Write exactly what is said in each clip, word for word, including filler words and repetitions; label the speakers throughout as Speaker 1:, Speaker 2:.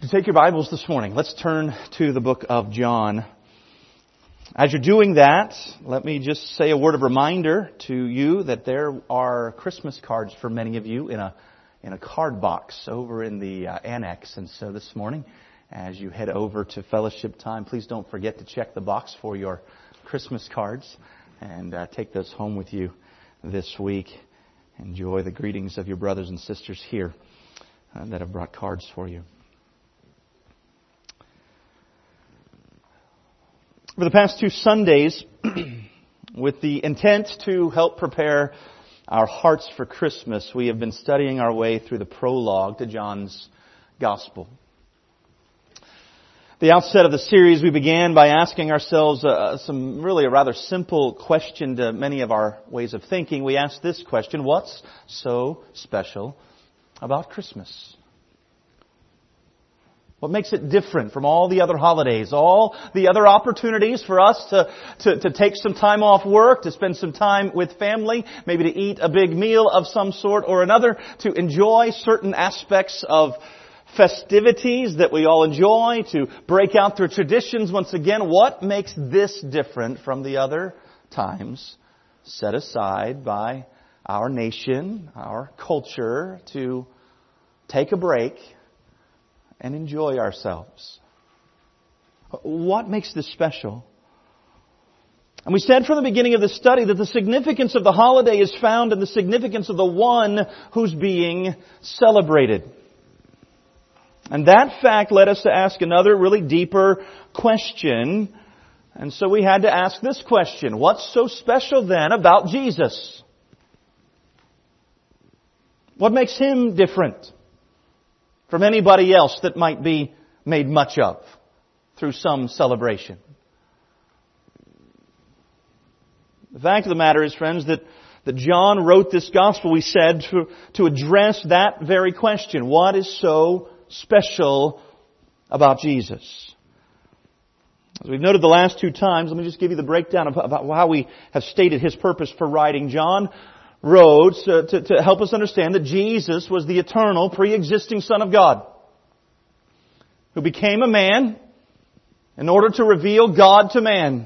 Speaker 1: So take your Bibles this morning. Let's turn to the book of John. As you're doing that, let me just say a word of reminder to you that there are Christmas cards for many of you in a in a card box over in the uh, annex. And so this morning, as you head over to fellowship time, please don't forget to check the box for your Christmas cards and uh, take those home with you this week. Enjoy the greetings of your brothers and sisters here uh, that have brought cards for you. For the past two Sundays, with the intent to help prepare our hearts for Christmas, we have been studying our way through the prologue to John's Gospel. The outset of the series, we began by asking ourselves uh, some really a rather simple question to many of our ways of thinking. We asked this question: what's so special about Christmas? What makes it different from all the other holidays, all the other opportunities for us to, to, to take some time off work, to spend some time with family, maybe to eat a big meal of some sort or another, to enjoy certain aspects of festivities that we all enjoy, to break out through traditions once again? What makes this different from the other times set aside by our nation, our culture, to take a break and enjoy ourselves? What makes this special? And we said from the beginning of the study that the significance of the holiday is found in the significance of the one who's being celebrated. And that fact led us to ask another really deeper question. And so we had to ask this question: what's so special then about Jesus? What makes Him different from anybody else that might be made much of through some celebration? The fact of the matter is, friends, that, that John wrote this gospel, we said, to, to address that very question. What is so special about Jesus? As we've noted the last two times, let me just give you the breakdown of, about how we have stated his purpose for writing. John wrote to, to, to help us understand that Jesus was the eternal, pre-existing Son of God, who became a man in order to reveal God to man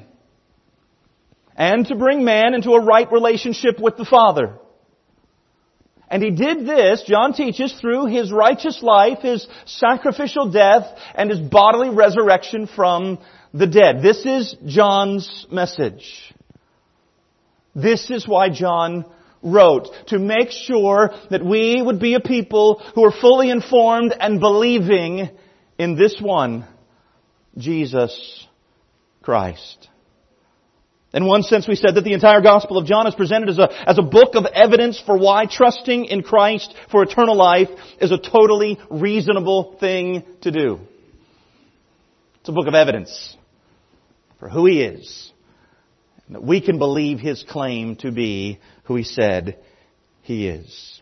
Speaker 1: and to bring man into a right relationship with the Father. And He did this, John teaches, through His righteous life, His sacrificial death, and His bodily resurrection from the dead. This is John's message. This is why John wrote, to make sure that we would be a people who are fully informed and believing in this one, Jesus Christ. In one sense, we said that the entire Gospel of John is presented as a, as a book of evidence for why trusting in Christ for eternal life is a totally reasonable thing to do. It's a book of evidence for who He is, and that we can believe His claim to be who He said He is.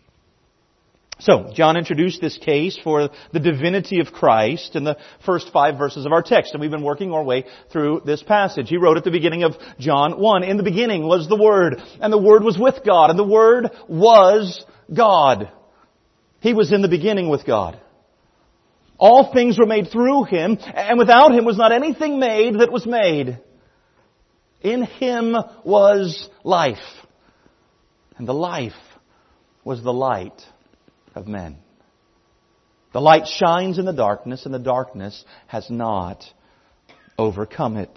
Speaker 1: So, John introduced this case for the divinity of Christ in the first five verses of our text, and we've been working our way through this passage. He wrote at the beginning of John one, "In the beginning was the Word, and the Word was with God, and the Word was God. He was in the beginning with God. All things were made through Him, and without Him was not anything made that was made. In Him was life, and the life was the light of men. The light shines in the darkness, and the darkness has not overcome it."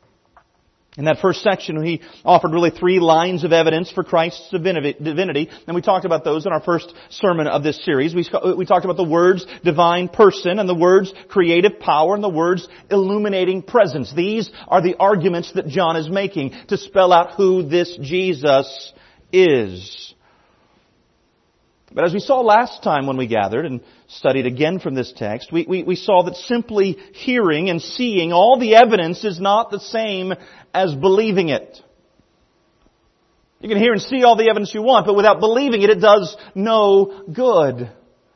Speaker 1: In that first section, he offered really three lines of evidence for Christ's divinity, and we talked about those in our first sermon of this series. We, we talked about the Word's divine person, and the Word's creative power, and the Word's illuminating presence. These are the arguments that John is making to spell out who this Jesus is. But as we saw last time when we gathered and studied again from this text, we, we, we saw that simply hearing and seeing all the evidence is not the same as believing it. You can hear and see all the evidence you want, but without believing it, it does no good.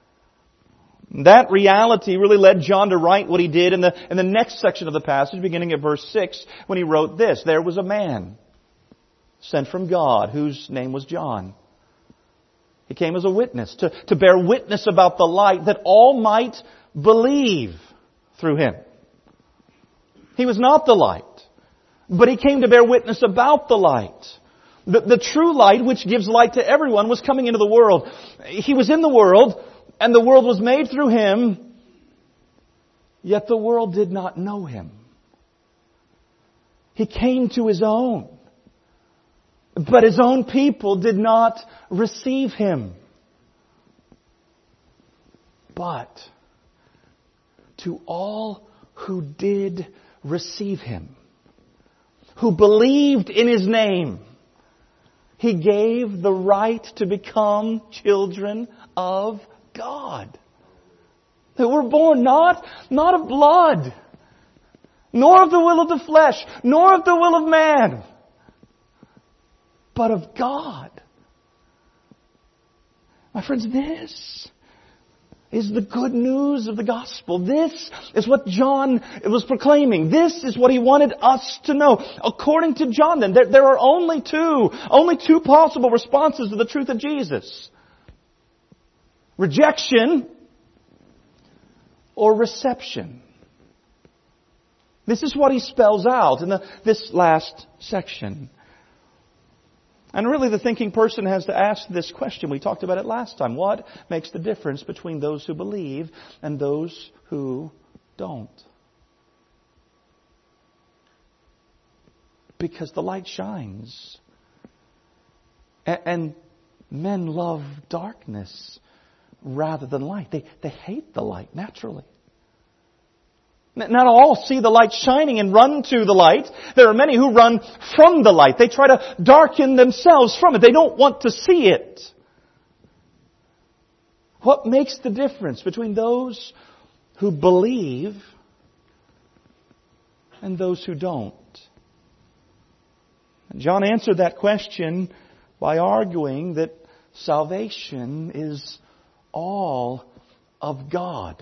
Speaker 1: That reality really led John to write what he did in the, in the next section of the passage, beginning at verse six, when he wrote this: "There was a man sent from God whose name was John. He came as a witness, to, to bear witness about the light, that all might believe through Him. He was not the light, but He came to bear witness about the light. The, the true light, which gives light to everyone, was coming into the world. He was in the world, and the world was made through Him, yet the world did not know Him. He came to His own, but His own people did not receive Him. But to all who did receive Him, who believed in His name, He gave the right to become children of God. That were born not, not of blood, nor of the will of the flesh, nor of the will of man, but of God. My friends, this is the good news of the gospel. This is what John was proclaiming. This is what he wanted us to know. According to John, then, there, there are only two, only two possible responses to the truth of Jesus. Rejection or reception. This is what he spells out in the, this last section. And really the thinking person has to ask this question. We talked about it last time. What makes the difference between those who believe and those who don't? Because the light shines. And men love darkness rather than light. They, they hate the light naturally. Not all see the light shining and run to the light. There are many who run from the light. They try to darken themselves from it. They don't want to see it. What makes the difference between those who believe and those who don't? And John answered that question by arguing that salvation is all of God.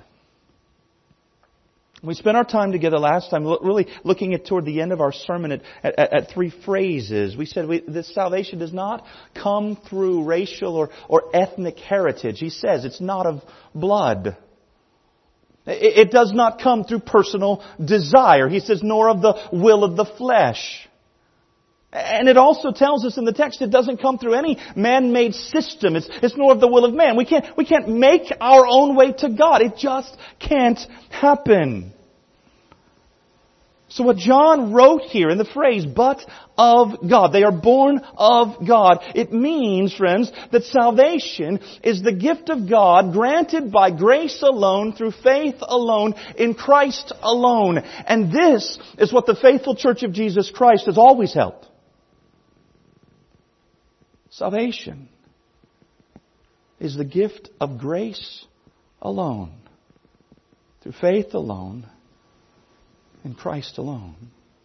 Speaker 1: We spent our time together last time really looking at toward the end of our sermon at, at, at three phrases. We said we, this salvation does not come through racial or, or ethnic heritage. He says it's not of blood. It, it does not come through personal desire. He says nor of the will of the flesh. And it also tells us in the text it doesn't come through any man-made system. It's, it's nor of the will of man. We can't, we can't make our own way to God. It just can't happen. So what John wrote here in the phrase, but of God, they are born of God. It means, friends, that salvation is the gift of God granted by grace alone, through faith alone, in Christ alone. And this is what the faithful Church of Jesus Christ has always held. Salvation is the gift of grace alone, through faith alone, in Christ alone.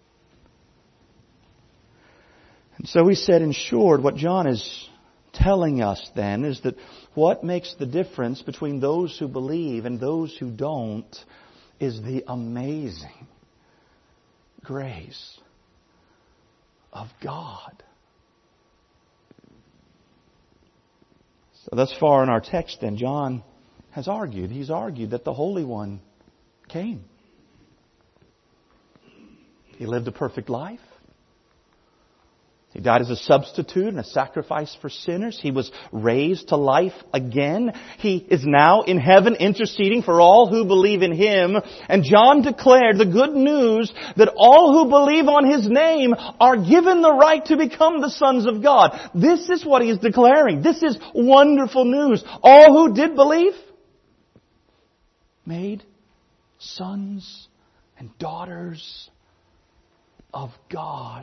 Speaker 1: And so we said, in short, what John is telling us then is that what makes the difference between those who believe and those who don't is the amazing grace of God. So thus far in our text then, John has argued. He's argued that the Holy One came. He lived a perfect life. He died as a substitute and a sacrifice for sinners. He was raised to life again. He is now in heaven interceding for all who believe in Him. And John declared the good news that all who believe on His name are given the right to become the sons of God. This is what he is declaring. This is wonderful news. All who did believe made sons and daughters of God.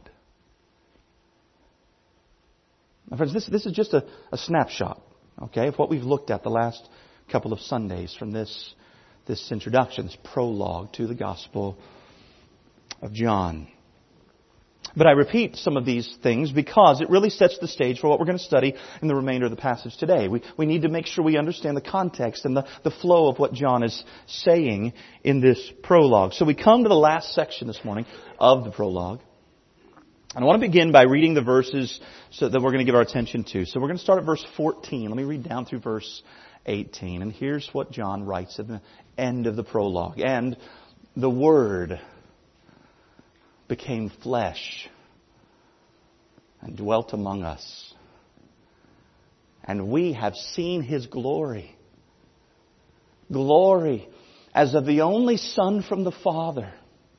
Speaker 1: My friends, this, this is just a, a snapshot, okay, of what we've looked at the last couple of Sundays from this, this introduction, this prologue to the Gospel of John. But I repeat some of these things because it really sets the stage for what we're going to study in the remainder of the passage today. We, we need to make sure we understand the context and the, the flow of what John is saying in this prologue. So we come to the last section this morning of the prologue. And I want to begin by reading the verses so that we're going to give our attention to. So we're going to start at verse fourteen. Let me read down through verse eighteen. And here's what John writes at the end of the prologue. And the Word became flesh and dwelt among us. And we have seen His glory. Glory as of the only Son from the Father,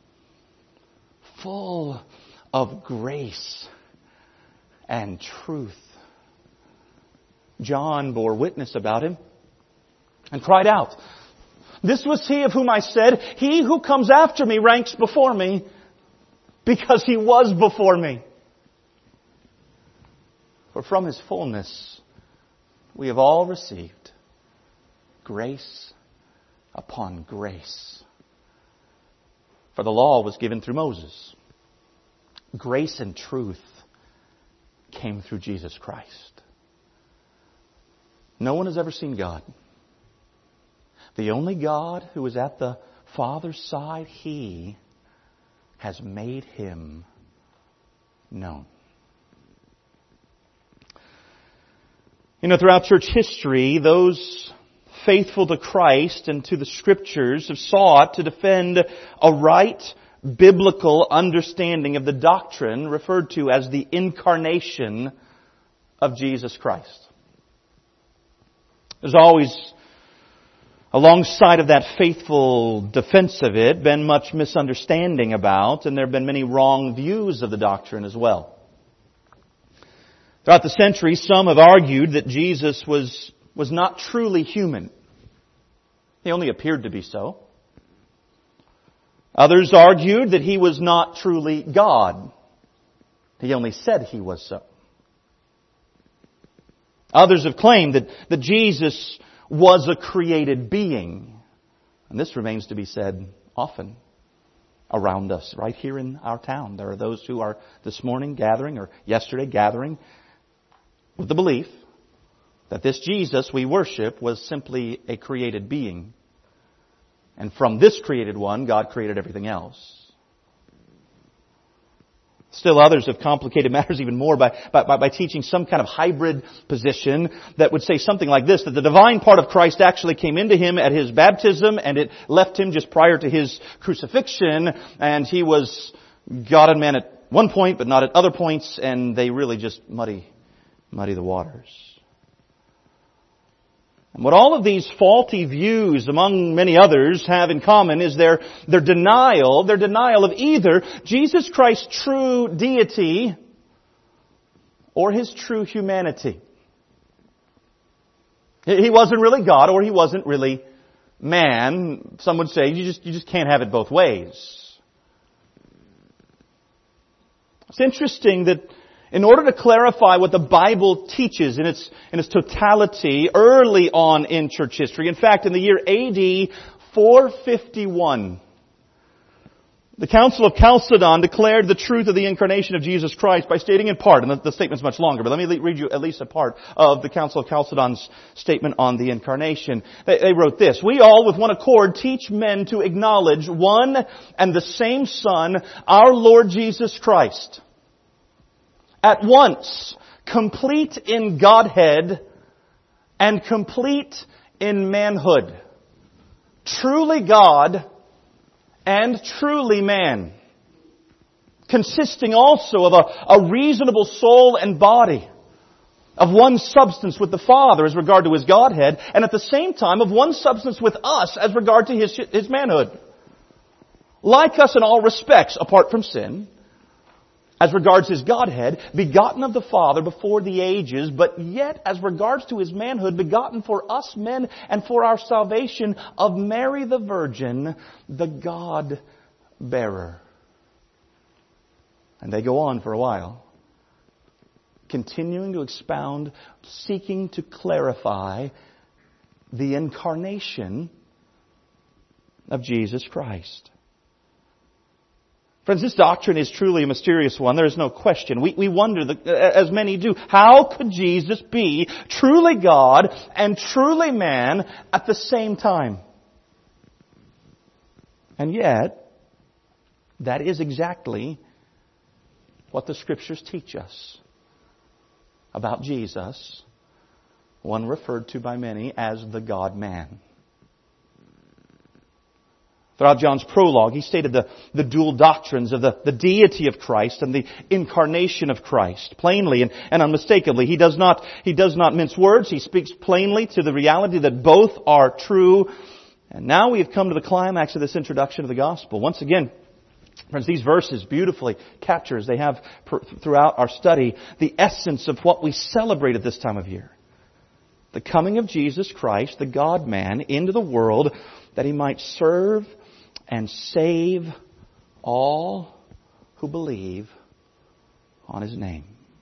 Speaker 1: full of grace and truth. John bore witness about Him and cried out, "This was He of whom I said, 'He who comes after me ranks before me,' because He was before me. For from His fullness we have all received grace upon grace. For the law was given through Moses. Grace and truth came through Jesus Christ." No one has ever seen God. The only God who is at the Father's side, He has made Him known. You know, throughout church history, those faithful to Christ and to the Scriptures have sought to defend a right biblical understanding of the doctrine referred to as the incarnation of Jesus Christ. There's always, alongside of that faithful defense of it, been much misunderstanding about, and there have been many wrong views of the doctrine as well. Throughout the centuries, some have argued that Jesus was, was not truly human. He only appeared to be so. Others argued that He was not truly God. He only said He was so. Others have claimed that, that Jesus was a created being. And this remains to be said often around us, right here in our town. There are those who are this morning gathering, or yesterday gathering, with the belief that this Jesus we worship was simply a created being. And from this created one, God created everything else. Still others have complicated matters even more by, by, by teaching some kind of hybrid position that would say something like this, that the divine part of Christ actually came into Him at His baptism and it left Him just prior to His crucifixion, and He was God and man at one point but not at other points, and they really just muddy, muddy the waters. And what all of these faulty views, among many others, have in common is their, their denial, their denial of either Jesus Christ's true deity or His true humanity. He wasn't really God or He wasn't really man. Some would say you just, you just can't have it both ways. It's interesting that in order to clarify what the Bible teaches in its, in its totality early on in church history, in fact, in the year A D four fifty-one, the Council of Chalcedon declared the truth of the incarnation of Jesus Christ by stating in part, and the, the statement's much longer, but let me read you at least a part of the Council of Chalcedon's statement on the incarnation. They, they wrote this: "We all with one accord teach men to acknowledge one and the same Son, our Lord Jesus Christ, at once complete in Godhead and complete in manhood, truly God and truly man, consisting also of a, a reasonable soul and body, of one substance with the Father as regard to His Godhead, and at the same time of one substance with us as regard to His, His manhood. Like us in all respects, apart from sin, as regards His Godhead, begotten of the Father before the ages, but yet as regards to His manhood, begotten for us men and for our salvation of Mary the Virgin, the God-bearer." And they go on for a while, continuing to expound, seeking to clarify the incarnation of Jesus Christ. Friends, this doctrine is truly a mysterious one. There is no question. We, we wonder, as many do, how could Jesus be truly God and truly man at the same time? And yet, that is exactly what the Scriptures teach us about Jesus, one referred to by many as the God-man. Throughout John's prologue, he stated the, the dual doctrines of the, the deity of Christ and the incarnation of Christ. Plainly and, and unmistakably. He does not, he does not mince words. He speaks plainly to the reality that both are true. And now we have come to the climax of this introduction of the gospel. Once again, friends, these verses beautifully capture, as they have per, throughout our study, the essence of what we celebrate at this time of year. The coming of Jesus Christ, the God-man, into the world that He might serve and save all who believe on His name.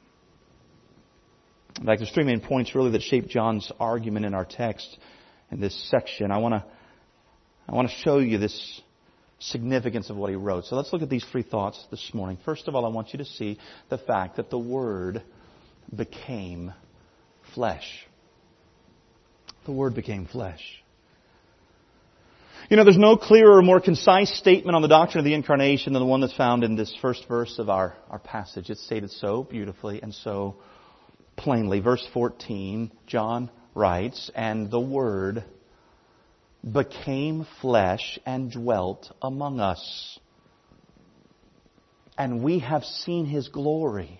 Speaker 1: In fact, there's three main points really that shape John's argument in our text in this section. I want to I want to show you this significance of what he wrote. So let's look at these three thoughts this morning. First of all, I want you to see the fact that the Word became flesh. The Word became flesh. You know, there's no clearer or more concise statement on the doctrine of the Incarnation than the one that's found in this first verse of our, our passage. It's stated so beautifully and so plainly. Verse fourteen, John writes, "And the Word became flesh and dwelt among us. And we have seen His glory.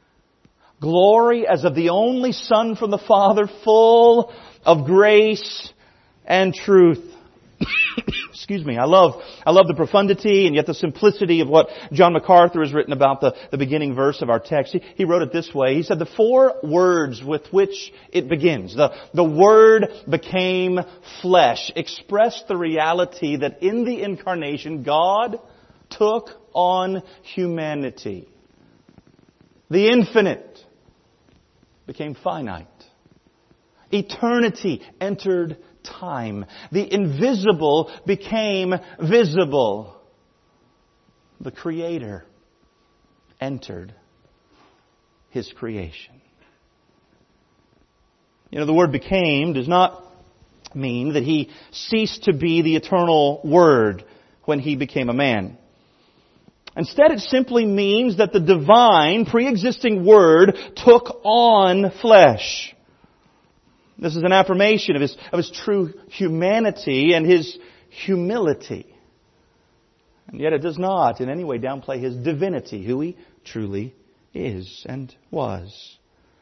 Speaker 1: Glory as of the only Son from the Father, full of grace and truth." Excuse me. I love, I love the profundity and yet the simplicity of what John MacArthur has written about the, the beginning verse of our text. He, he wrote it this way. He said the four words with which it begins, the, the Word became flesh, express the reality that in the Incarnation, God took on humanity. The infinite became finite. Eternity entered time. The invisible became visible. The Creator entered His creation. You know, the word became does not mean that He ceased to be the eternal Word when He became a man. Instead, it simply means that the divine, pre-existing Word took on flesh. This is an affirmation of His, of His true humanity and His humility. And yet it does not in any way downplay His divinity, who He truly is and was.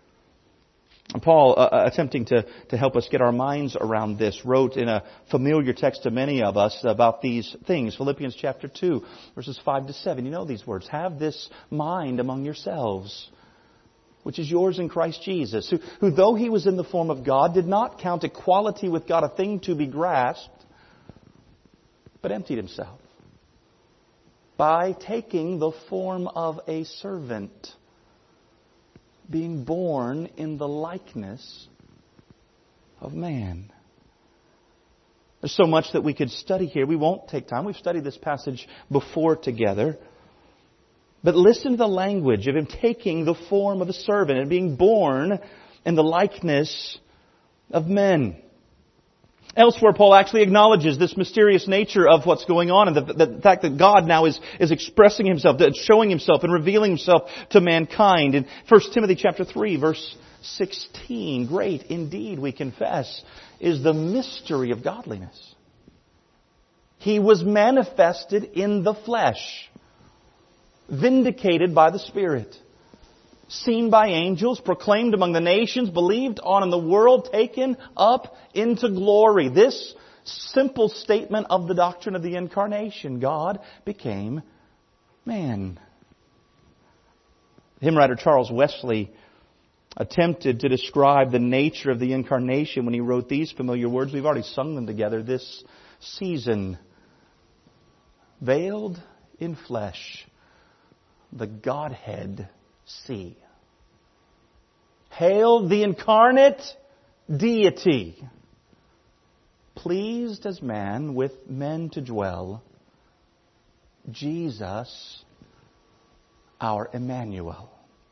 Speaker 1: And Paul, uh, attempting to, to help us get our minds around this, wrote in a familiar text to many of us about these things. Philippians chapter two, verses five to seven. You know these words. "Have this mind among yourselves, which is yours in Christ Jesus, who, who though He was in the form of God, did not count equality with God a thing to be grasped, but emptied Himself by taking the form of a servant, being born in the likeness of man." There's so much that we could study here. We won't take time. We've studied this passage before together. But listen to the language of Him taking the form of a servant and being born in the likeness of men. Elsewhere, Paul actually acknowledges this mysterious nature of what's going on and the, the fact that God now is, is expressing Himself, showing Himself and revealing Himself to mankind. In First Timothy chapter three, verse sixteen, "Great indeed, we confess, is the mystery of godliness. He was manifested in the flesh, vindicated by the Spirit, seen by angels, proclaimed among the nations, believed on in the world, taken up into glory." This simple statement of the doctrine of the Incarnation. God became man. Hymn writer Charles Wesley attempted to describe the nature of the Incarnation when he wrote these familiar words. We've already sung them together this season. "Veiled in flesh, the Godhead see. Hail the incarnate deity, pleased as man with men to dwell, Jesus our Emmanuel,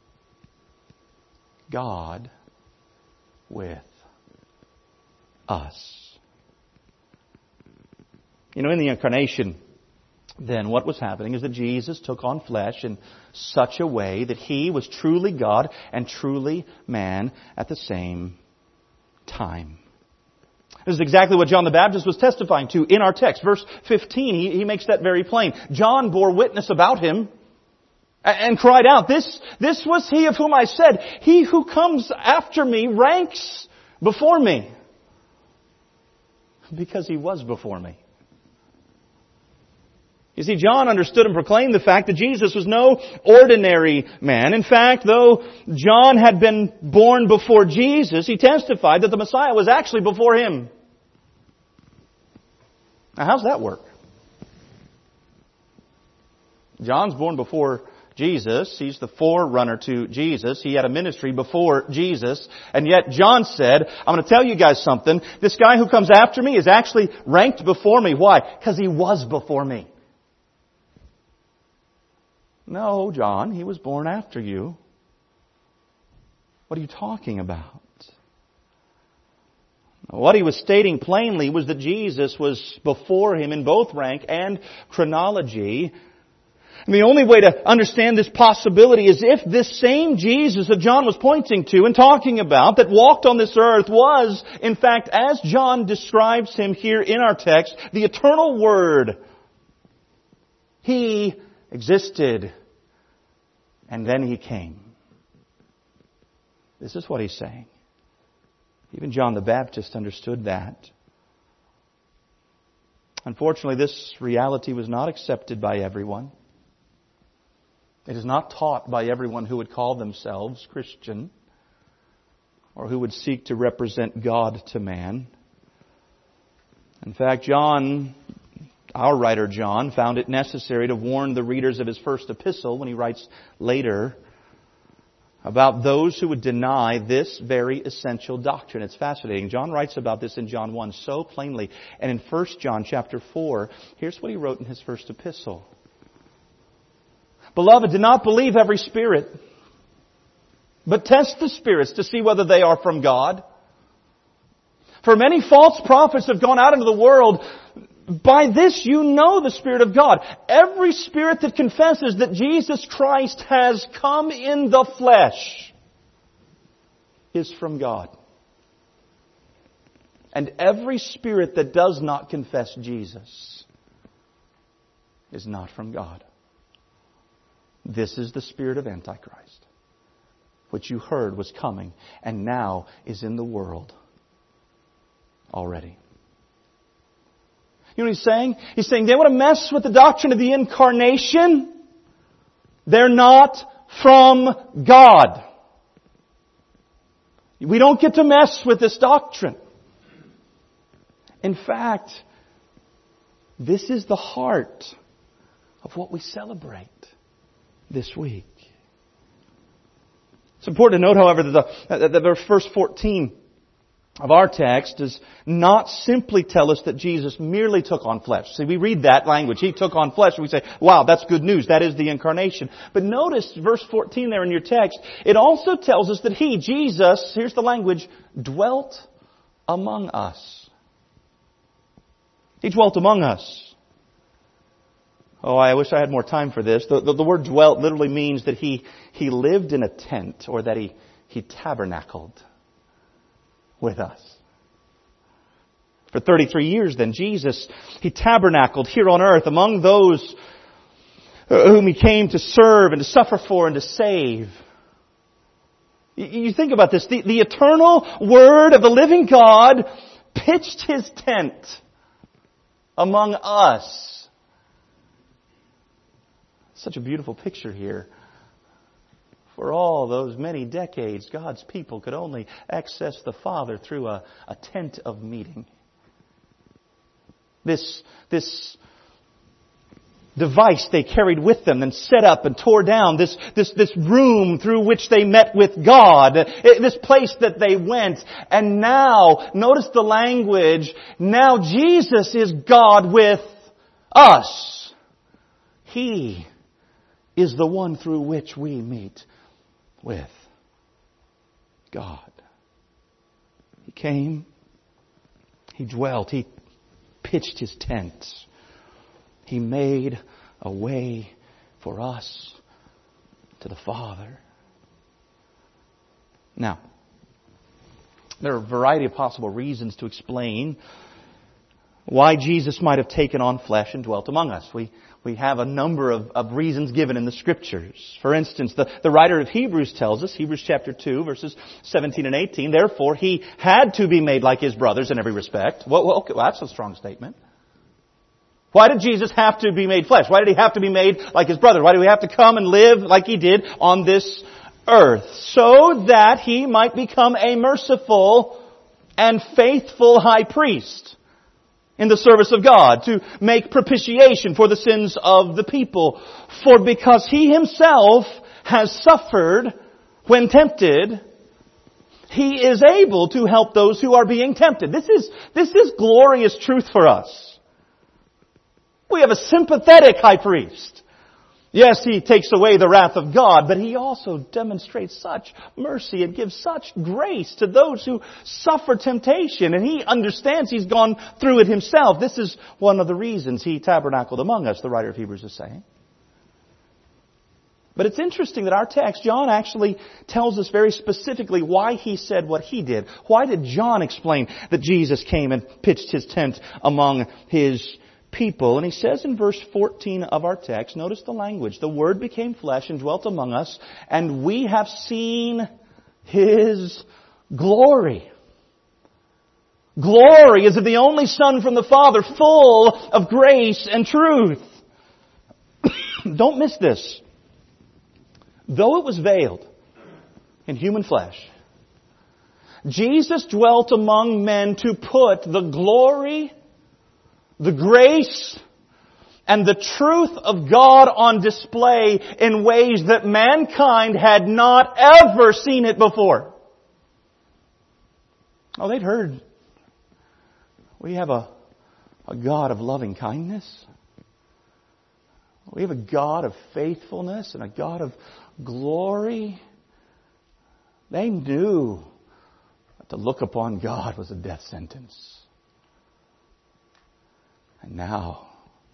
Speaker 1: God with us." You know, in the Incarnation, then what was happening is that Jesus took on flesh in such a way that He was truly God and truly man at the same time. This is exactly what John the Baptist was testifying to in our text. Verse fifteen, he, he makes that very plain. John bore witness about him and cried out, This, this was he of whom I said, He who comes after me ranks before me. Because he was before me. You see, John understood and proclaimed the fact that Jesus was no ordinary man. In fact, though John had been born before Jesus, he testified that the Messiah was actually before him. Now, how's that work? John's born before Jesus. He's the forerunner to Jesus. He had a ministry before Jesus. And yet John said, I'm going to tell you guys something. This guy who comes after me is actually ranked before me. Why? Because he was before me. No, John, he was born after you. What are you talking about? What he was stating plainly was that Jesus was before him in both rank and chronology. And the only way to understand this possibility is if this same Jesus that John was pointing to and talking about that walked on this earth was, in fact, as John describes him here in our text, the eternal Word. He existed, and then He came. This is what he's saying. Even John the Baptist understood that. Unfortunately, this reality was not accepted by everyone. It is not taught by everyone who would call themselves Christian or who would seek to represent God to man. In fact, John, our writer John, found it necessary to warn the readers of his first epistle when he writes later about those who would deny this very essential doctrine. It's fascinating. John writes about this in John one so plainly. And in First John chapter four, here's what he wrote in his first epistle. Beloved, do not believe every spirit, but test the spirits to see whether they are from God. For many false prophets have gone out into the world. By this you know the Spirit of God. Every spirit that confesses that Jesus Christ has come in the flesh is from God. And every spirit that does not confess Jesus is not from God. This is the spirit of Antichrist, which you heard was coming and now is in the world already. You know what he's saying? He's saying they want to mess with the doctrine of the incarnation. They're not from God. We don't get to mess with this doctrine. In fact, this is the heart of what we celebrate this week. It's important to note, however, that the, that the verse fourteen of our text does not simply tell us that Jesus merely took on flesh. See, we read that language. He took on flesh and we say, wow, that's good news. That is the incarnation. But notice verse fourteen there in your text. It also tells us that He, Jesus, here's the language, dwelt among us. He dwelt among us. Oh, I wish I had more time for this. The, the, the word dwelt literally means that He, he lived in a tent or that He, he tabernacled with us. For thirty-three years then, Jesus, He tabernacled here on earth among those whom He came to serve and to suffer for and to save. You think about this. The, the eternal Word of the living God pitched His tent among us. Such a beautiful picture here. For all those many decades, God's people could only access the Father through a, a tent of meeting. This, this device they carried with them and set up and tore down. This, this, this room through which they met with God. This place that they went. And now, notice the language, now Jesus is God with us. He is the one through which we meet with God. He came, He dwelt, He pitched His tent. He made a way for us to the Father. Now, There are a variety of possible reasons to explain why Jesus might have taken on flesh and dwelt among us. We we have a number of, of reasons given in the Scriptures. For instance, the, the writer of Hebrews tells us, Hebrews chapter two, verses seventeen and eighteen, therefore He had to be made like His brothers in every respect. Well, well, okay, well that's a strong statement. Why did Jesus have to be made flesh? Why did He have to be made like His brother? Why did He have to come and live like He did on this earth? So that He might become a merciful and faithful high priest in the service of God, to make propitiation for the sins of the people. For because He Himself has suffered when tempted, He is able to help those who are being tempted. This is, this is glorious truth for us. We have a sympathetic high priest. Yes, He takes away the wrath of God, but He also demonstrates such mercy and gives such grace to those who suffer temptation. And He understands He's gone through it Himself. This is one of the reasons He tabernacled among us, the writer of Hebrews is saying. But it's interesting that our text, John actually tells us very specifically why he said what he did. Why did John explain that Jesus came and pitched His tent among His people? And he says in verse fourteen of our text, notice the language, the Word became flesh and dwelt among us, and we have seen His glory. Glory as of the only Son from the Father, full of grace and truth. Don't miss this. Though it was veiled in human flesh, Jesus dwelt among men to put the glory, the grace, and the truth of God on display in ways that mankind had not ever seen it before. Oh, they'd heard we have a, a God of loving kindness. We have a God of faithfulness and a God of glory. They knew that to look upon God was a death sentence. And now,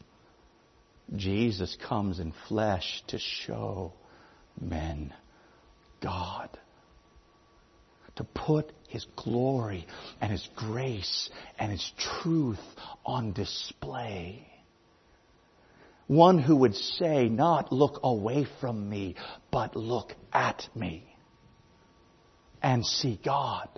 Speaker 1: Jesus comes in flesh to show men God. To put His glory and His grace and His truth on display. One who would say, not look away from me, but look at me and see God.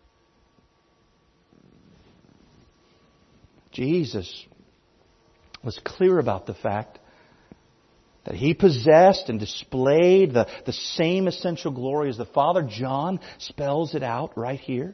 Speaker 1: Jesus was clear about the fact that He possessed and displayed the, the same essential glory as the Father. John spells it out right here.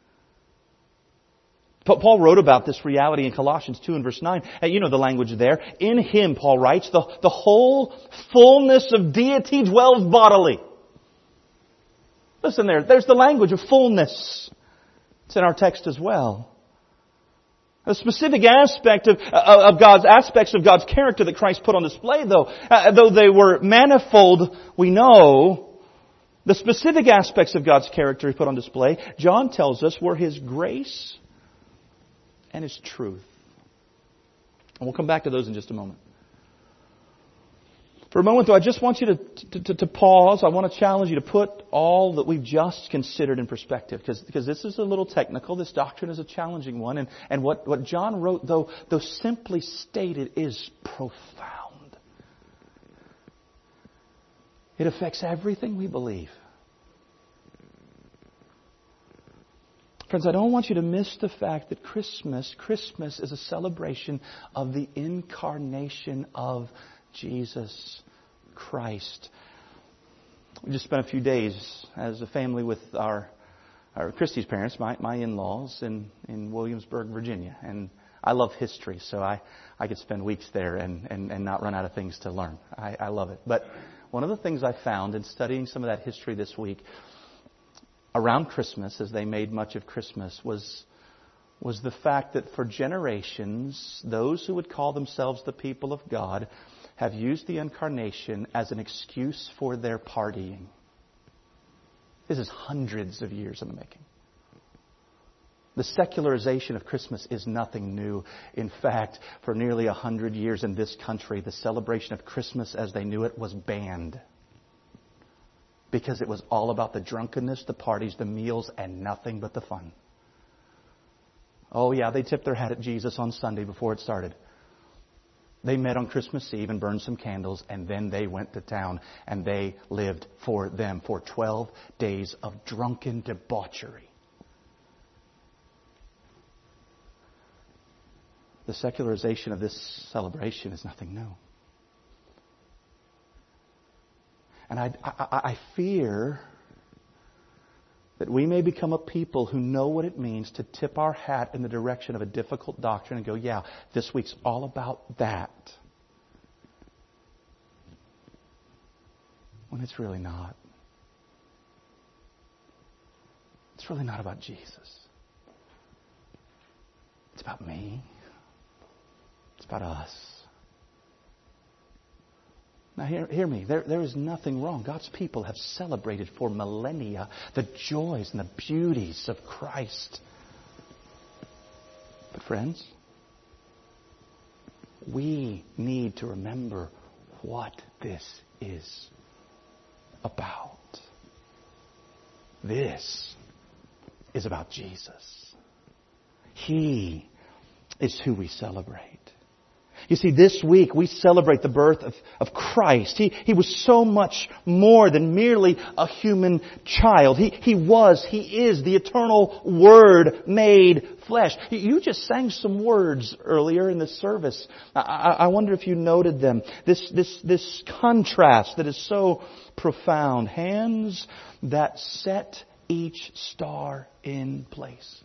Speaker 1: Paul wrote about this reality in Colossians two and verse nine. You know the language there. In Him, Paul writes, the, the whole fullness of deity dwells bodily. Listen there. There's the language of fullness. It's in our text as well. A specific aspect of, of God's aspects of God's character that Christ put on display, though, uh, though they were manifold, we know, the specific aspects of God's character He put on display, John tells us, were His grace and His truth. And we'll come back to those in just a moment. For a moment, though, I just want you to, to, to, to pause. I want to challenge you to put all that we've just considered in perspective. Because, because this is a little technical. This doctrine is a challenging one. And, and what, what John wrote, though, though simply stated, is profound. It affects everything we believe. Friends, I don't want you to miss the fact that Christmas, Christmas is a celebration of the incarnation of Jesus Christ. We just spent a few days as a family with our, our Christy's parents, my, my in-laws in, in Williamsburg, Virginia. And I love history, so I, I could spend weeks there and, and, and not run out of things to learn. I, I love it. But one of the things I found in studying some of that history this week around Christmas, as they made much of Christmas, was was the fact that for generations, those who would call themselves the people of God have used the incarnation as an excuse for their partying. This is hundreds of years in the making. The secularization of Christmas is nothing new. In fact, for nearly a hundred years in this country, the celebration of Christmas as they knew it was banned. Because it was all about the drunkenness, the parties, the meals, and nothing but the fun. Oh yeah, they tipped their hat at Jesus on Sunday before it started. They met on Christmas Eve and burned some candles, and then they went to town and they lived for them for twelve days of drunken debauchery. The secularization of this celebration is nothing new. And I, I, I fear that we may become a people who know what it means to tip our hat in the direction of a difficult doctrine and go, yeah, this week's all about that. When it's really not. It's really not about Jesus. It's about me. It's about us. Now hear, hear me. There, there is nothing wrong. God's people have celebrated for millennia the joys and the beauties of Christ. But friends, we need to remember what this is about. This is about Jesus. He is who we celebrate. You see, this week we celebrate the birth of, of Christ. He, he was so much more than merely a human child. He, he was, He is the eternal Word made flesh. You just sang some words earlier in the service. I, I wonder if you noted them. This, this, this contrast that is so profound. Hands that set each star in place.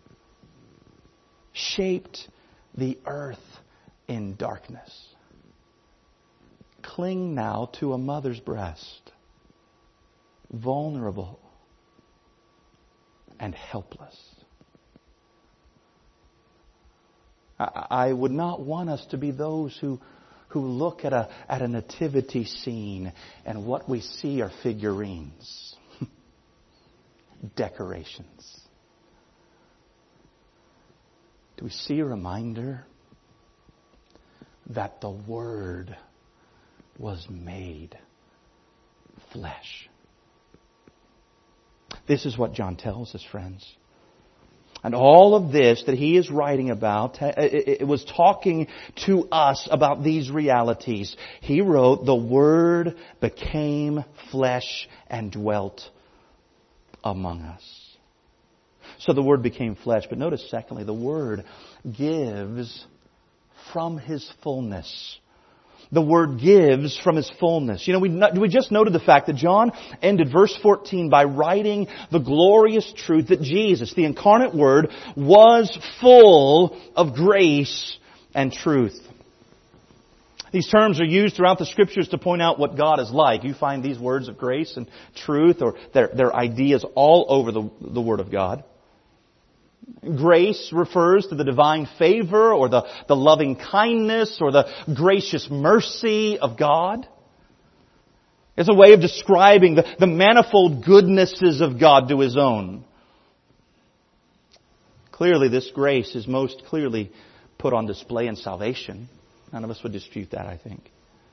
Speaker 1: Shaped the earth in darkness. Cling now to a mother's breast, vulnerable and helpless. I, I would not want us to be those who, who look at a, at a nativity scene and what we see are figurines, decorations. Do we see a reminder that the Word was made flesh? This is what John tells us, friends. And all of this that he is writing about, it was talking to us about these realities. He wrote, the Word became flesh and dwelt among us. So the Word became flesh. But notice, secondly, the Word gives from His fullness. The Word gives from His fullness. You know, we, we just noted the fact that John ended verse fourteen by writing the glorious truth that Jesus, the incarnate Word, was full of grace and truth. These terms are used throughout the Scriptures to point out what God is like. You find these words of grace and truth, or their, their ideas all over the, the Word of God. Grace refers to the divine favor or the, the loving kindness or the gracious mercy of God. It's a way of describing the, the manifold goodnesses of God to His own. Clearly, this grace is most clearly put on display in salvation. None of us would dispute that, I think.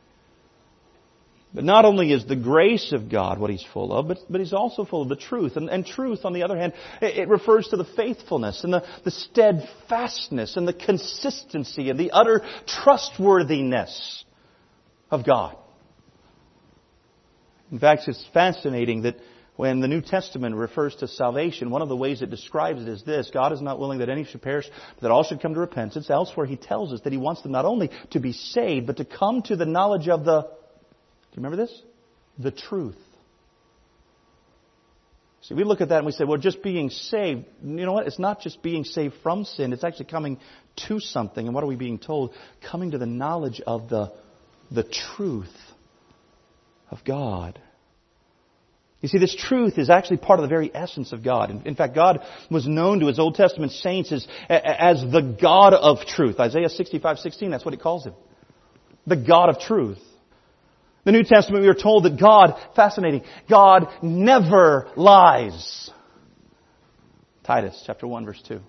Speaker 1: But not only is the grace of God what He's full of, but, but He's also full of the truth. And, and truth, on the other hand, it, it refers to the faithfulness and the, the steadfastness and the consistency and the utter trustworthiness of God. In fact, it's fascinating that when the New Testament refers to salvation, one of the ways it describes it is this: God is not willing that any should perish, but that all should come to repentance. Elsewhere, He tells us that He wants them not only to be saved, but to come to the knowledge of the Do you remember this? The truth. See, we look at that and we say, well, just being saved. You know what? It's not just being saved from sin. It's actually coming to something. And what are we being told? Coming to the knowledge of the, the truth of God. You see, this truth is actually part of the very essence of God. In, in fact, God was known to His Old Testament saints as, as the God of truth. Isaiah sixty-five sixteen, that's what He calls Him. The God of truth. The New Testament, we are told that God, fascinating, God never lies. Titus chapter one verse two.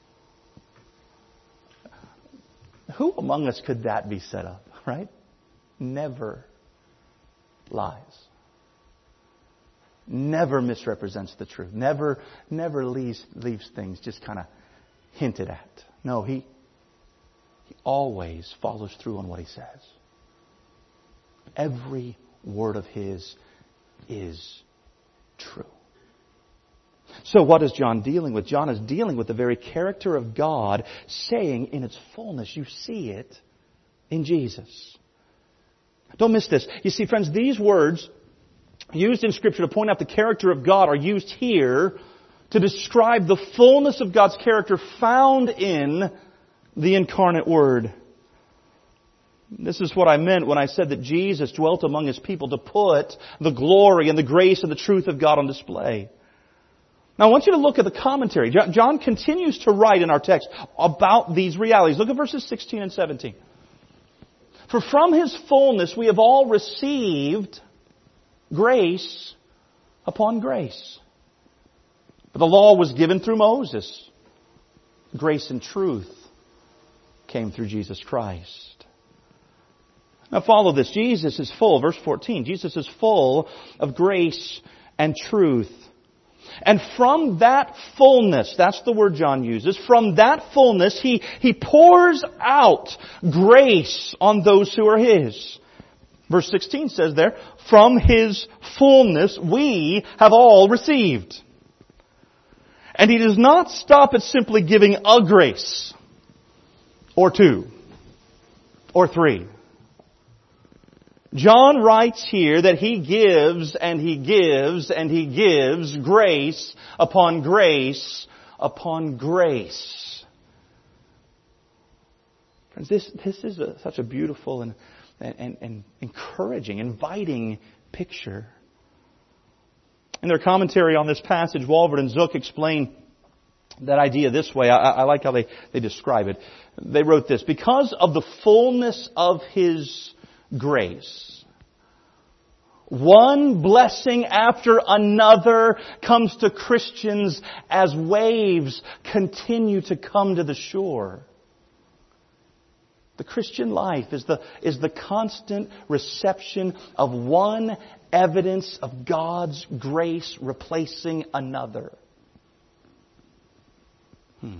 Speaker 1: Who among us could that be said of, right? Never lies. never misrepresents the truth. Never, never leaves, leaves things just kind of hinted at. No, He, He always follows through on what He says. Every word of His is true. So what is John dealing with? John is dealing with the very character of God, saying in its fullness, you see it in Jesus. Don't miss this. You see, friends, these words used in Scripture to point out the character of God are used here to describe the fullness of God's character found in the incarnate Word. This is what I meant when I said that Jesus dwelt among His people to put the glory and the grace and the truth of God on display. Now I want you to look at the commentary. John continues to write in our text about these realities. Look at verses sixteen and seventeen. For from His fullness we have all received grace upon grace. But the law was given through Moses. Grace and truth came through Jesus Christ. Now follow this. Jesus is full, verse fourteen, Jesus is full of grace and truth. And from that fullness, that's the word John uses, from that fullness He, he pours out grace on those who are His. Verse sixteen says there, from His fullness we have all received. And He does not stop at simply giving a grace, or two, or three. John writes here that He gives and He gives and He gives grace upon grace upon grace. Friends, this, this is a, such a beautiful and, and, and encouraging, inviting picture. In their commentary on this passage, Walvoord and Zook explain that idea this way. I, I like how they, they describe it. They wrote this: because of the fullness of His grace, one blessing after another comes to Christians as waves continue to come to the shore. The Christian life is the, is the constant reception of one evidence of God's grace replacing another. Hmm.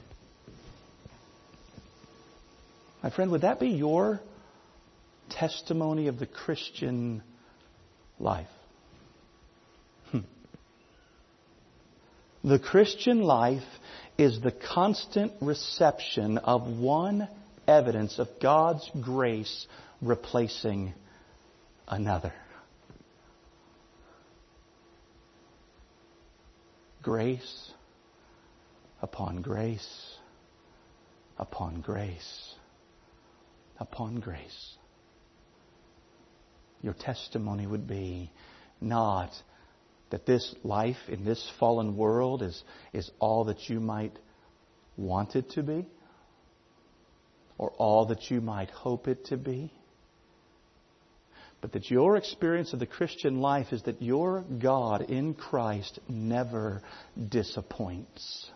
Speaker 1: My friend, would that be your testimony of the Christian life? Hmm. The Christian life is the constant reception of one evidence of God's grace replacing another. Grace upon grace upon grace upon grace. Your testimony would be not that this life in this fallen world is, is all that you might want it to be, or all that you might hope it to be, but that your experience of the Christian life is that your God in Christ never disappoints.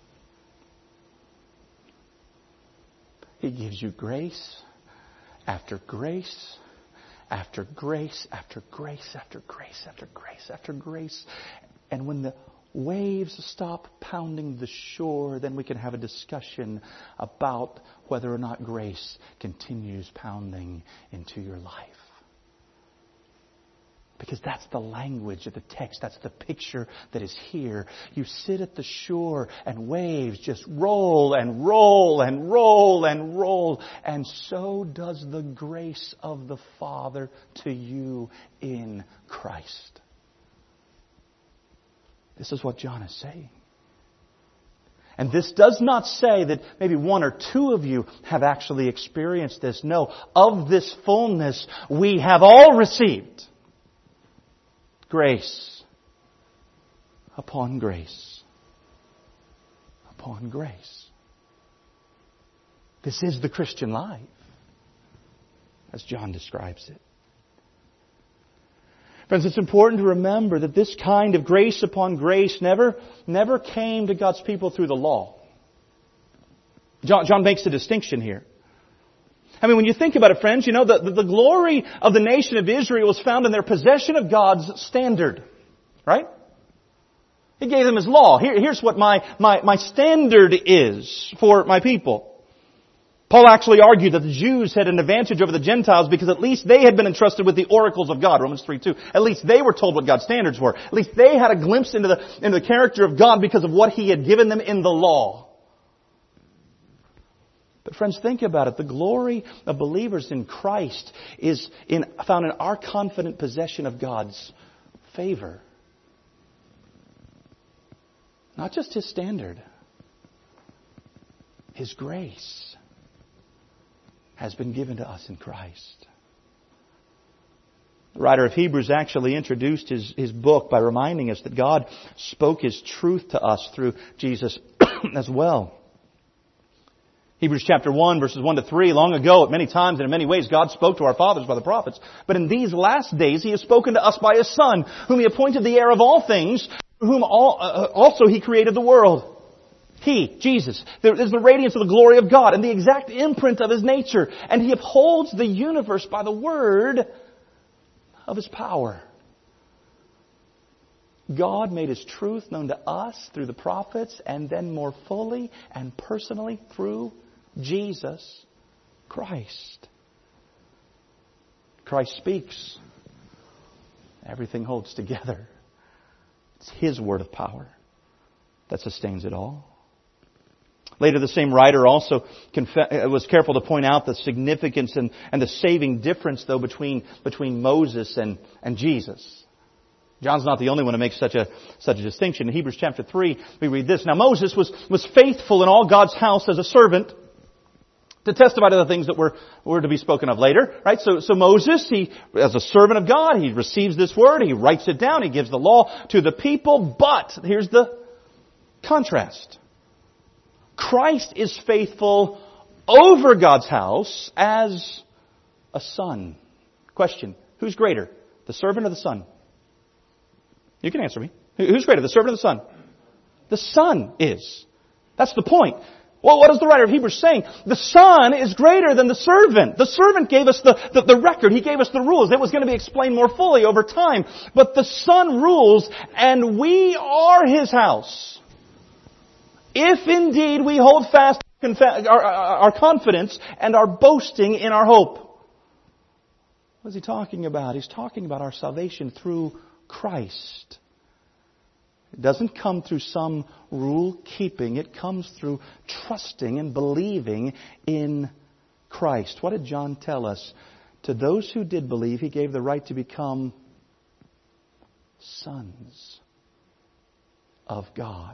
Speaker 1: He gives you grace after grace after grace after grace after grace after grace after grace. And when the waves stop pounding the shore, then we can have a discussion about whether or not grace continues pounding into your life. Because that's the language of the text. That's the picture that is here. You sit at the shore and waves just roll and roll and roll and roll. And so does the grace of the Father to you in Christ. This is what John is saying. And this does not say that maybe one or two of you have actually experienced this. No, of this fullness we have all received. Grace upon grace upon grace. This is the Christian life, as John describes it. Friends, it's important to remember that this kind of grace upon grace never, never came to God's people through the law. John, John makes a distinction here. I mean, when you think about it, friends, you know, the, the, the glory of the nation of Israel was found in their possession of God's standard. Right? He gave them His law. Here, here's what my, my, my standard is for my people. Paul actually argued that the Jews had an advantage over the Gentiles because at least they had been entrusted with the oracles of God, Romans three two. At least they were told what God's standards were. At least they had a glimpse into the, into the character of God because of what He had given them in the law. But friends, think about it. The glory of believers in Christ is in, found in our confident possession of God's favor. Not just His standard. His grace has been given to us in Christ. The writer of Hebrews actually introduced his, his book by reminding us that God spoke His truth to us through Jesus as well. Hebrews chapter one, verses one to three, long ago, at many times and in many ways, God spoke to our fathers by the prophets. But in these last days, He has spoken to us by His Son, whom He appointed the heir of all things, whom all, uh, also He created the world. He, Jesus, there is the radiance of the glory of God and the exact imprint of His nature. And He upholds the universe by the word of His power. God made His truth known to us through the prophets and then more fully and personally through Jesus Christ. Christ speaks. Everything holds together. It's His word of power that sustains it all. Later, the same writer also conf- was careful to point out the significance and, and the saving difference, though, between, between Moses and, and Jesus. John's not the only one to make such a, such a distinction. In Hebrews chapter three, we read this. Now, Moses was, was faithful in all God's house as a servant to testify to the things that were, were to be spoken of later. Right? So, so Moses, he, as a servant of God, he receives this word, he writes it down, he gives the law to the people, but here's the contrast. Christ is faithful over God's house as a son. Question, who's greater, the servant or the son? You can answer me. Who's greater, the servant or the son? The son is. That's the point. Well, what is the writer of Hebrews saying? The son is greater than the servant. The servant gave us the, the, the record. He gave us the rules. It was going to be explained more fully over time. But the son rules, and we are His house. If indeed we hold fast our, our confidence and our boasting in our hope. What is he talking about? He's talking about our salvation through Christ. It doesn't come through some rule keeping. It comes through trusting and believing in Christ. What did John tell us? To those who did believe, He gave the right to become sons of God.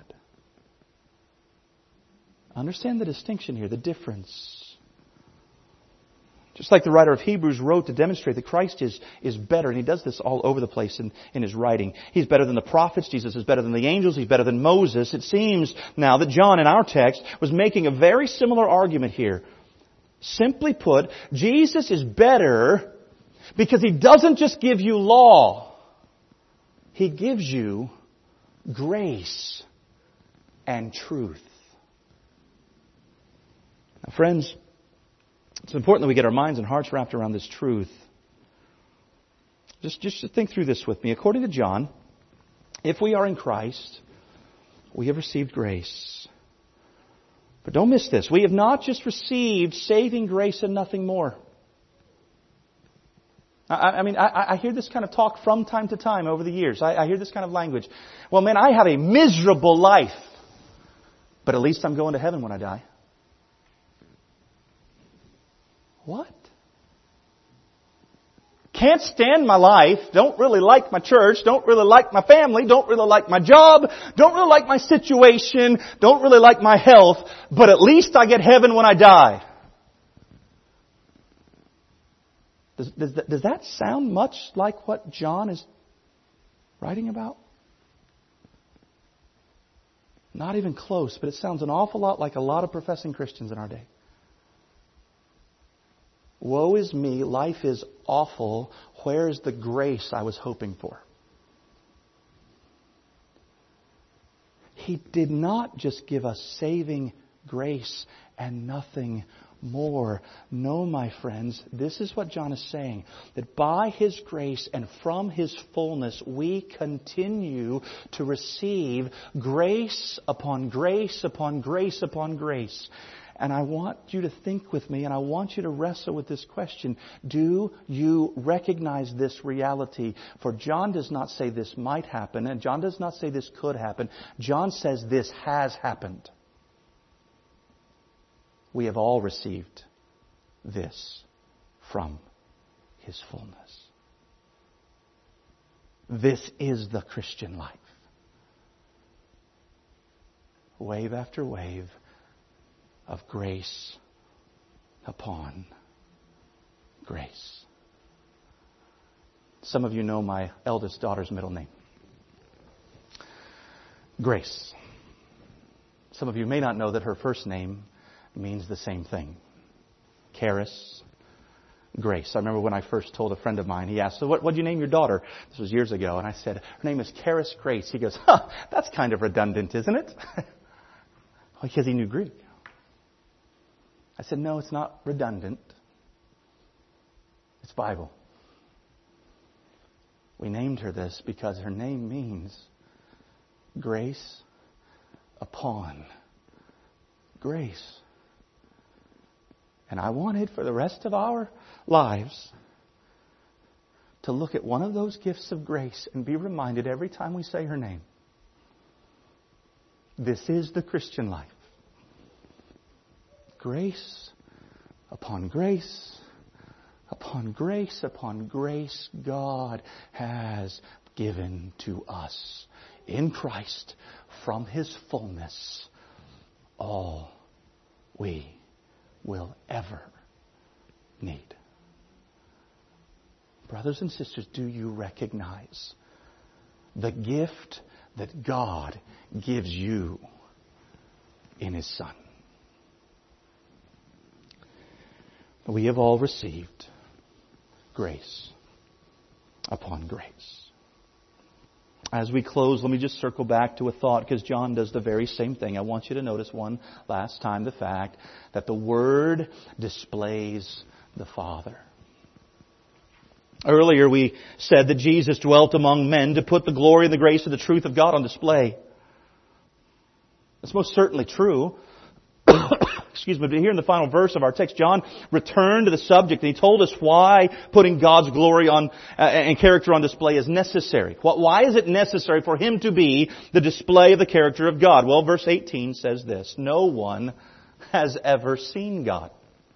Speaker 1: Understand the distinction here, the difference. Just like the writer of Hebrews wrote to demonstrate that Christ is, is better, and he does this all over the place in, in his writing. He's better than the prophets. Jesus is better than the angels. He's better than Moses. It seems now that John in our text was making a very similar argument here. Simply put, Jesus is better because He doesn't just give you law. He gives you grace and truth. Now, friends, it's important that we get our minds and hearts wrapped around this truth. Just, just think through this with me. According to John, if we are in Christ, we have received grace. But don't miss this. We have not just received saving grace and nothing more. I, I mean, I, I hear this kind of talk from time to time over the years. I, I hear this kind of language. Well, man, I have a miserable life, but at least I'm going to heaven when I die. What? Can't stand my life, don't really like my church, don't really like my family, don't really like my job, don't really like my situation, don't really like my health, but at least I get heaven when I die. Does, does, that, does that sound much like what John is writing about? Not even close, but it sounds an awful lot like a lot of professing Christians in our day. Woe is me, life is awful, where is the grace I was hoping for? He did not just give us saving grace and nothing more. No, my friends, this is what John is saying, that by His grace and from His fullness we continue to receive grace upon grace upon grace upon grace. And I want you to think with me, and I want you to wrestle with this question. Do you recognize this reality? For John does not say this might happen, and John does not say this could happen. John says this has happened. We have all received this from His fullness. This is the Christian life. Wave after wave of grace upon grace. Some of you know my eldest daughter's middle name. Grace. Some of you may not know that her first name means the same thing. Charis, grace. I remember when I first told a friend of mine, he asked, so what did you name your daughter? This was years ago. And I said, her name is Charis Grace. He goes, huh, that's kind of redundant, isn't it? Because he knew Greek. I said, no, it's not redundant. It's Bible. We named her this because her name means grace upon grace. And I wanted for the rest of our lives to look at one of those gifts of grace and be reminded every time we say her name. This is the Christian life. Grace upon grace upon grace upon grace God has given to us in Christ from His fullness all we will ever need. Brothers and sisters, do you recognize the gift that God gives you in His Son? We have all received grace upon grace. As we close, let me just circle back to a thought, because John does the very same thing. I want you to notice one last time the fact that the Word displays the Father. Earlier we said that Jesus dwelt among men to put the glory and the grace and the truth of God on display. That's most certainly true. Excuse me, but here in the final verse of our text, John returned to the subject and he told us why putting God's glory on uh, and character on display is necessary. Why is it necessary for Him to be the display of the character of God? Well, verse eighteen says this, no one has ever seen God.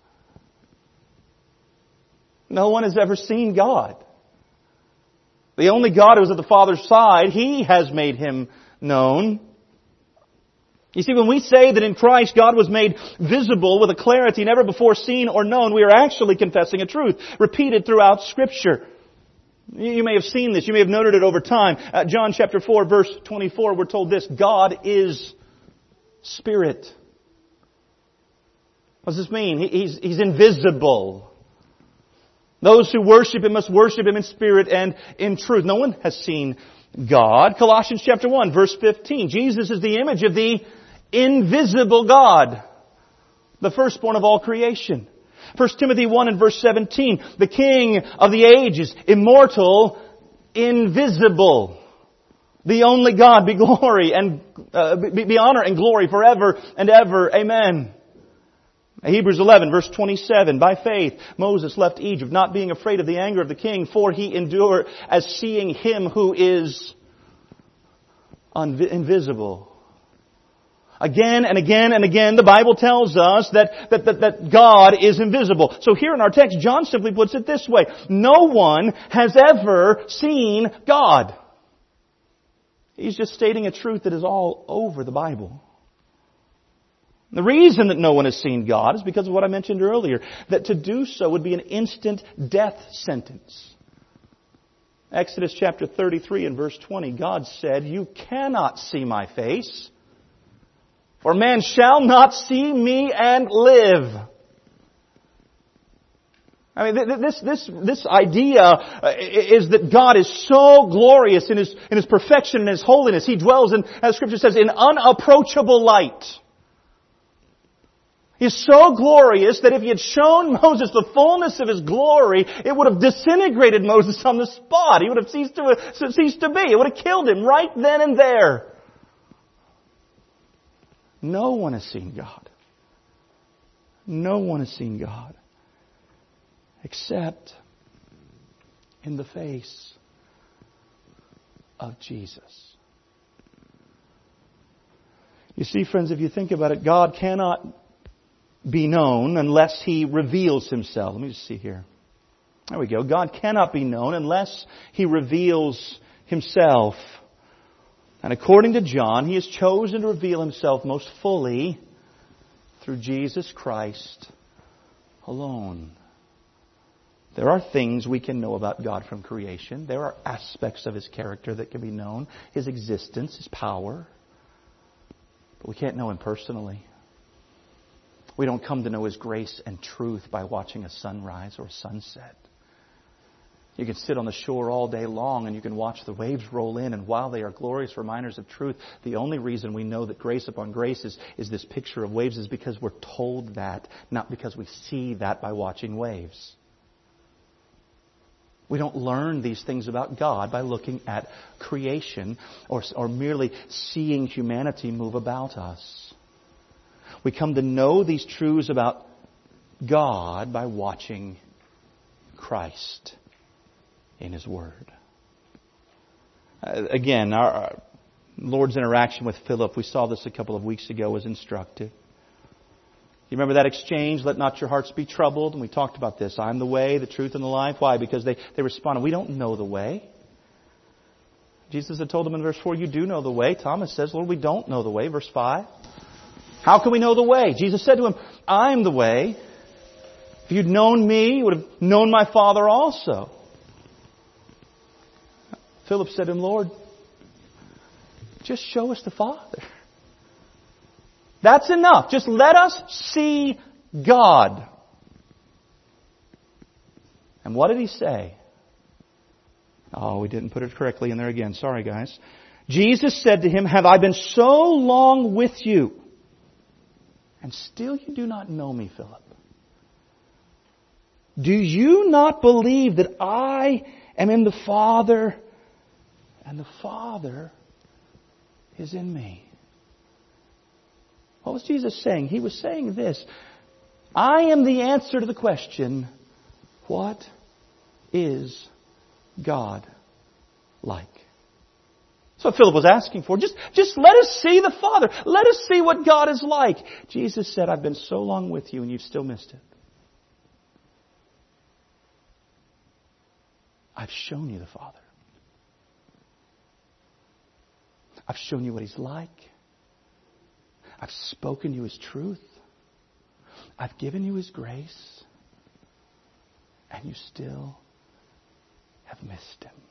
Speaker 1: No one has ever seen God. The only God who is at the Father's side, He has made Him known. You see, when we say that in Christ God was made visible with a clarity never before seen or known, we are actually confessing a truth repeated throughout Scripture. You may have seen this. You may have noted it over time. Uh, John chapter four, verse twenty-four, we're told this, God is Spirit. What does this mean? He, he's, he's invisible. Those who worship Him must worship Him in spirit and in truth. No one has seen God. Colossians chapter one, verse fifteen. Jesus is the image of the invisible God, the firstborn of all creation. First Timothy one and verse seventeen. The King of the ages, immortal, invisible. The only God, be glory and uh, be, be honor and glory forever and ever. Amen. Hebrews eleven, verse twenty-seven. By faith, Moses left Egypt, not being afraid of the anger of the king, for he endured as seeing Him who is unvi- invisible. Again and again and again, the Bible tells us that, that, that, that God is invisible. So here in our text, John simply puts it this way. No one has ever seen God. He's just stating a truth that is all over the Bible. The reason that no one has seen God is because of what I mentioned earlier, that to do so would be an instant death sentence. Exodus chapter thirty-three and verse twenty, God said, you cannot see my face, for man shall not see me and live. I mean, this, this, this idea is that God is so glorious in His, in His perfection and His holiness. He dwells in, as Scripture says, in unapproachable light. He is so glorious that if He had shown Moses the fullness of His glory, it would have disintegrated Moses on the spot. He would have ceased to, ceased to be. It would have killed him right then and there. No one has seen God. No one has seen God except in the face of Jesus. You see, friends, if you think about it, God cannot be known unless He reveals Himself. Let me just see here. There we go. God cannot be known unless He reveals Himself. And according to John, He has chosen to reveal Himself most fully through Jesus Christ alone. There are things we can know about God from creation. There are aspects of His character that can be known. His existence, His power. But we can't know Him personally. We don't come to know His grace and truth by watching a sunrise or a sunset. You can sit on the shore all day long and you can watch the waves roll in, and while they are glorious reminders of truth, the only reason we know that grace upon grace is, is this picture of waves is because we're told that, not because we see that by watching waves. We don't learn these things about God by looking at creation or, or merely seeing humanity move about us. We come to know these truths about God by watching Christ in His Word. Uh, again, our, our Lord's interaction with Philip, we saw this a couple of weeks ago, was instructive. You remember that exchange, let not your hearts be troubled? And we talked about this. I'm the way, the truth, and the life. Why? Because they, they responded, we don't know the way. Jesus had told them in verse four, you do know the way. Thomas says, Lord, we don't know the way. Verse five. How can we know the way? Jesus said to him, I'm the way. If you'd known me, you would have known my Father also. Philip said to him, Lord, just show us the Father. That's enough. Just let us see God. And what did He say? Oh, we didn't put it correctly in there again. Sorry, guys. Jesus said to him, have I been so long with you, and still you do not know me, Philip? Do you not believe that I am in the Father, and the Father is in me? What was Jesus saying? He was saying this. I am the answer to the question, what is God like? That's what Philip was asking for. Just, just let us see the Father. Let us see what God is like. Jesus said, I've been so long with you and you've still missed it. I've shown you the Father. I've shown you what He's like. I've spoken you His truth. I've given you His grace. And you still have missed Him.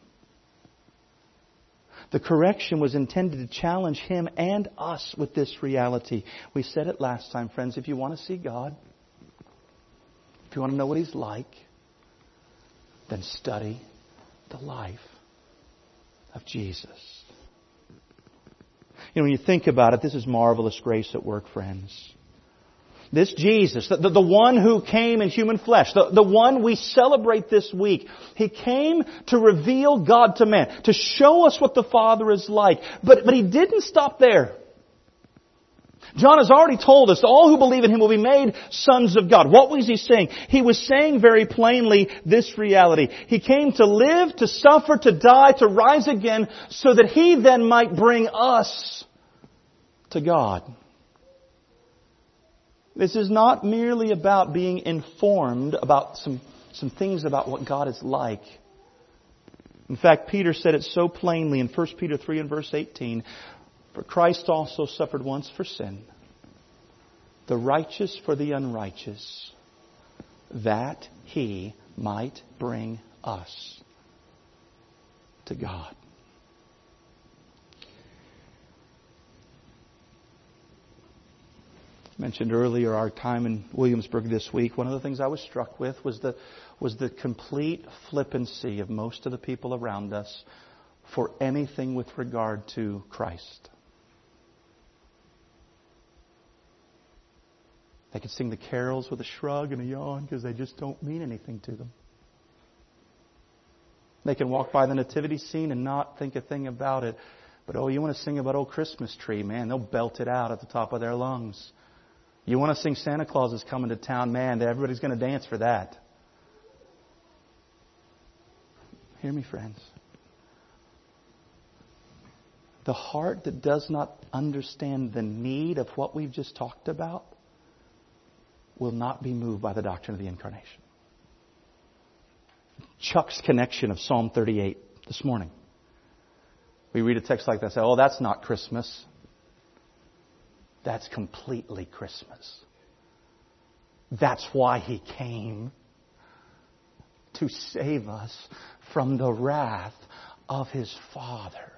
Speaker 1: The correction was intended to challenge him and us with this reality. We said it last time, friends. If you want to see God, if you want to know what He's like, then study the life of Jesus. You know, when you think about it, this is marvelous grace at work, friends. This Jesus, the, the, the one who came in human flesh, the, the one we celebrate this week, He came to reveal God to man, to show us what the Father is like. But, but He didn't stop there. John has already told us that all who believe in Him will be made sons of God. What was He saying? He was saying very plainly this reality. He came to live, to suffer, to die, to rise again, so that He then might bring us to God. This is not merely about being informed about some, some things about what God is like. In fact, Peter said it so plainly in First Peter three and verse eighteen. For Christ also suffered once for sin, the righteous for the unrighteous, that He might bring us to God. Mentioned earlier our time in Williamsburg this week. One of the things I was struck with was the was the complete flippancy of most of the people around us for anything with regard to Christ. They can sing the carols with a shrug and a yawn because they just don't mean anything to them. They can walk by the nativity scene and not think a thing about it. But oh, you want to sing about old Christmas tree, man, they'll belt it out at the top of their lungs. You want to sing Santa Claus is coming to town, man, everybody's going to dance for that. Hear me, friends. The heart that does not understand the need of what we've just talked about will not be moved by the doctrine of the Incarnation. Chuck's connection of Psalm thirty-eight this morning. We read a text like that and say, oh, that's not Christmas. That's completely Christmas. That's why He came. To save us from the wrath of His Father.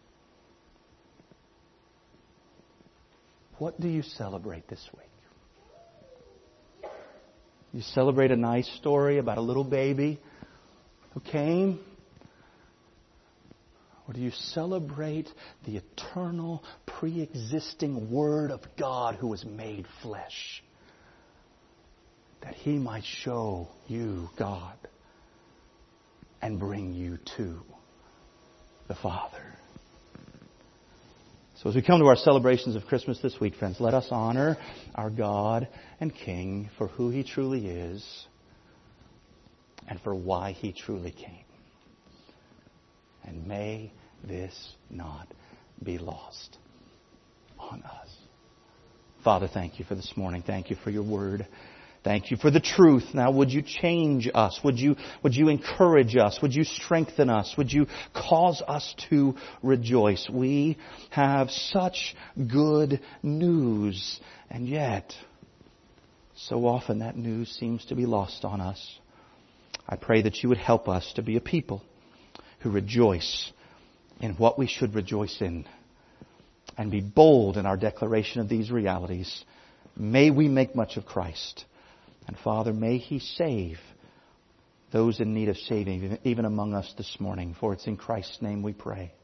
Speaker 1: What do you celebrate this week? You celebrate a nice story about a little baby who came? Or do you celebrate the eternal, pre-existing Word of God who was made flesh? That He might show you God and bring you to the Father. So as we come to our celebrations of Christmas this week, friends, let us honor our God and King for who He truly is and for why He truly came. And may this not be lost on us. Father, thank You for this morning. Thank You for Your Word. Thank You for the truth. Now, would You change us? Would You, would You encourage us? Would You strengthen us? Would You cause us to rejoice? We have such good news, and yet, so often that news seems to be lost on us. I pray that You would help us to be a people who rejoice in what we should rejoice in, and be bold in our declaration of these realities. May we make much of Christ. And Father, may He save those in need of saving, even among us this morning. For it's in Christ's name we pray.